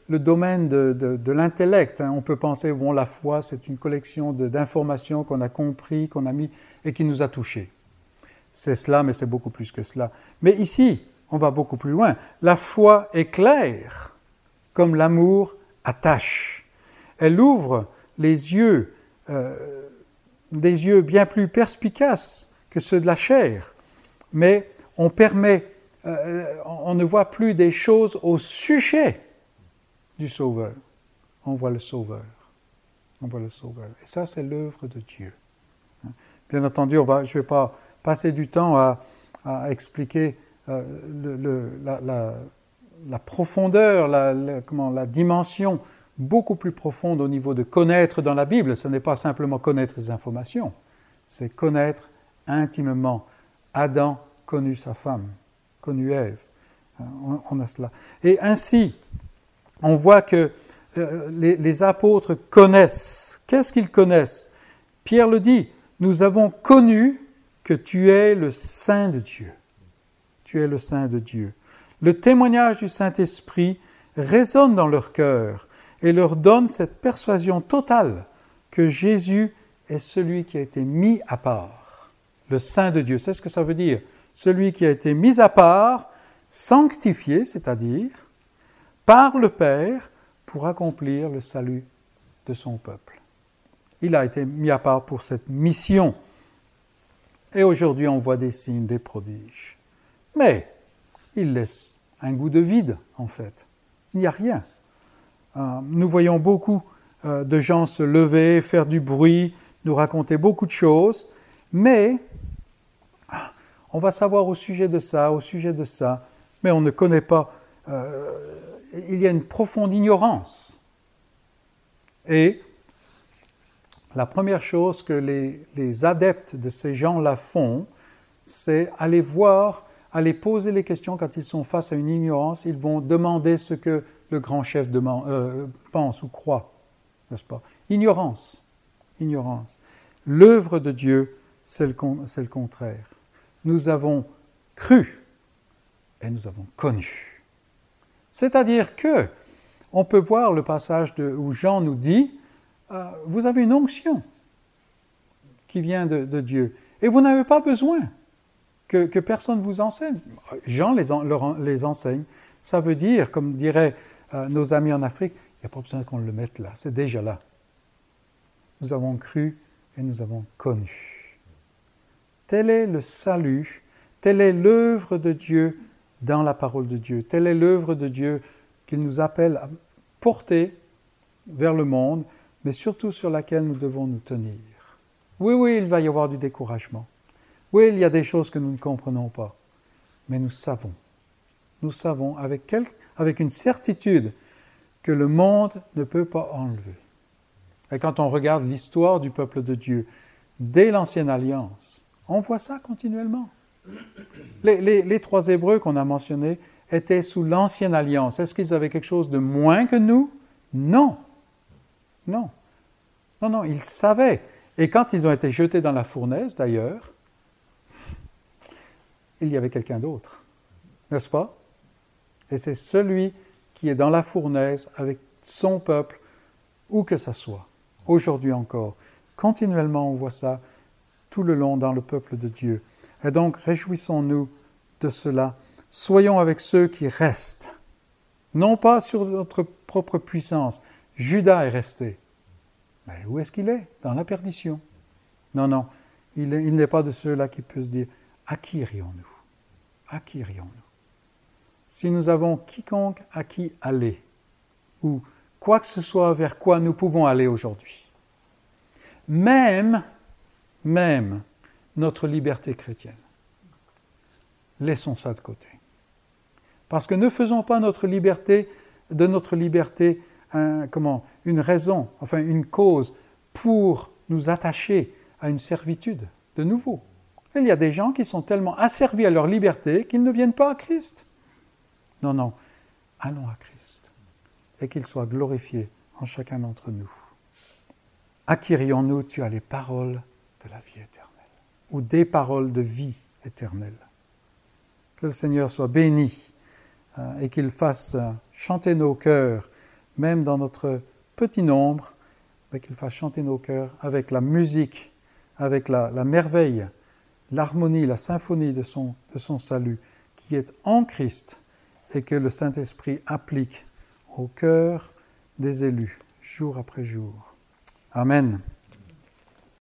le domaine de, de, de l'intellect. Hein. On peut penser, bon, la foi, c'est une collection de, d'informations qu'on a compris, qu'on a mis et qui nous a touchés. C'est cela, mais c'est beaucoup plus que cela. Mais ici, on va beaucoup plus loin. La foi est claire, comme l'amour attache. Elle ouvre les yeux, euh, des yeux bien plus perspicaces que ceux de la chair. Mais on permet, euh, on ne voit plus des choses au sujet du Sauveur. On voit le Sauveur. On voit le Sauveur. Et ça, c'est l'œuvre de Dieu. Bien entendu, on va, je ne vais pas passer du temps à, à expliquer euh, le, le, la, la, la profondeur, la, la, comment, la dimension beaucoup plus profonde au niveau de connaître dans la Bible. Ce n'est pas simplement connaître les informations, c'est connaître intimement. Adam connu sa femme, connu Ève. On, on a cela. Et ainsi, on voit que euh, les, les apôtres connaissent. Qu'est-ce qu'ils connaissent? Pierre le dit, nous avons connu que tu es le Saint de Dieu. Tu es le Saint de Dieu. Le témoignage du Saint-Esprit résonne dans leur cœur et leur donne cette persuasion totale que Jésus est celui qui a été mis à part. Le Saint de Dieu, c'est ce que ça veut dire. Celui qui a été mis à part, sanctifié, c'est-à-dire par le Père pour accomplir le salut de son peuple. Il a été mis à part pour cette mission. Et aujourd'hui, on voit des signes, des prodiges. Mais il laisse un goût de vide, en fait. Il n'y a rien. Euh, nous voyons beaucoup euh, de gens se lever, faire du bruit, nous raconter beaucoup de choses, mais on va savoir au sujet de ça, au sujet de ça, mais on ne connaît pas. Euh, il y a une profonde ignorance. Et la première chose que les, les adeptes de ces gens-là font, c'est aller voir, aller poser les questions quand ils sont face à une ignorance. Ils vont demander ce que le grand chef demande, euh, pense ou croit, n'est-ce pas? Ignorance, ignorance. L'œuvre de Dieu, c'est le, c'est le contraire. Nous avons cru et nous avons connu. C'est-à-dire que on peut voir le passage de, où Jean nous dit euh, « Vous avez une onction qui vient de, de Dieu et vous n'avez pas besoin que, que personne vous enseigne. » Jean les, en, leur, les enseigne. Ça veut dire, comme diraient euh, nos amis en Afrique, il n'y a pas besoin qu'on le mette là, c'est déjà là. Nous avons cru et nous avons connu. Tel est le salut, telle est l'œuvre de Dieu dans la parole de Dieu. Telle est l'œuvre de Dieu qu'il nous appelle à porter vers le monde, mais surtout sur laquelle nous devons nous tenir. Oui, oui, il va y avoir du découragement. Oui, il y a des choses que nous ne comprenons pas, mais nous savons. Nous savons avec, quel, avec une certitude que le monde ne peut pas enlever. Et quand on regarde l'histoire du peuple de Dieu, dès l'Ancienne Alliance, on voit ça continuellement. Les, les, les trois Hébreux qu'on a mentionnés étaient sous l'Ancienne Alliance. Est-ce qu'ils avaient quelque chose de moins que nous? Non. Non. Non, non, ils savaient. Et quand ils ont été jetés dans la fournaise, d'ailleurs, il y avait quelqu'un d'autre. N'est-ce pas? Et c'est celui qui est dans la fournaise avec son peuple, où que ça soit. Aujourd'hui encore. Continuellement, on voit ça tout le long dans le peuple de Dieu. Et donc, réjouissons-nous de cela. Soyons avec ceux qui restent. Non pas sur notre propre puissance. Judas est resté. Mais où est-ce qu'il est? Dans la perdition. Non, non. Il, est, il n'est pas de ceux-là qui peuvent se dire « À qui irions-nous? À qui irions-nous » Si nous avons quiconque à qui aller, ou quoi que ce soit vers quoi nous pouvons aller aujourd'hui, même, même notre liberté chrétienne, laissons ça de côté. Parce que ne faisons pas notre liberté, de notre liberté un, comment, une raison, enfin une cause pour nous attacher à une servitude de nouveau. Il y a des gens qui sont tellement asservis à leur liberté qu'ils ne viennent pas à Christ. Non, non, allons à Christ et qu'il soit glorifié en chacun d'entre nous. À qui irions-nous? Tu as les paroles de la vie éternelle ou des paroles de vie éternelle. Que le Seigneur soit béni euh, et qu'il fasse euh, chanter nos cœurs même dans notre petit nombre, mais qu'il fasse chanter nos cœurs avec la musique, avec la, la merveille, l'harmonie, la symphonie de son, de son salut, qui est en Christ et que le Saint-Esprit applique au cœur des élus, jour après jour. Amen.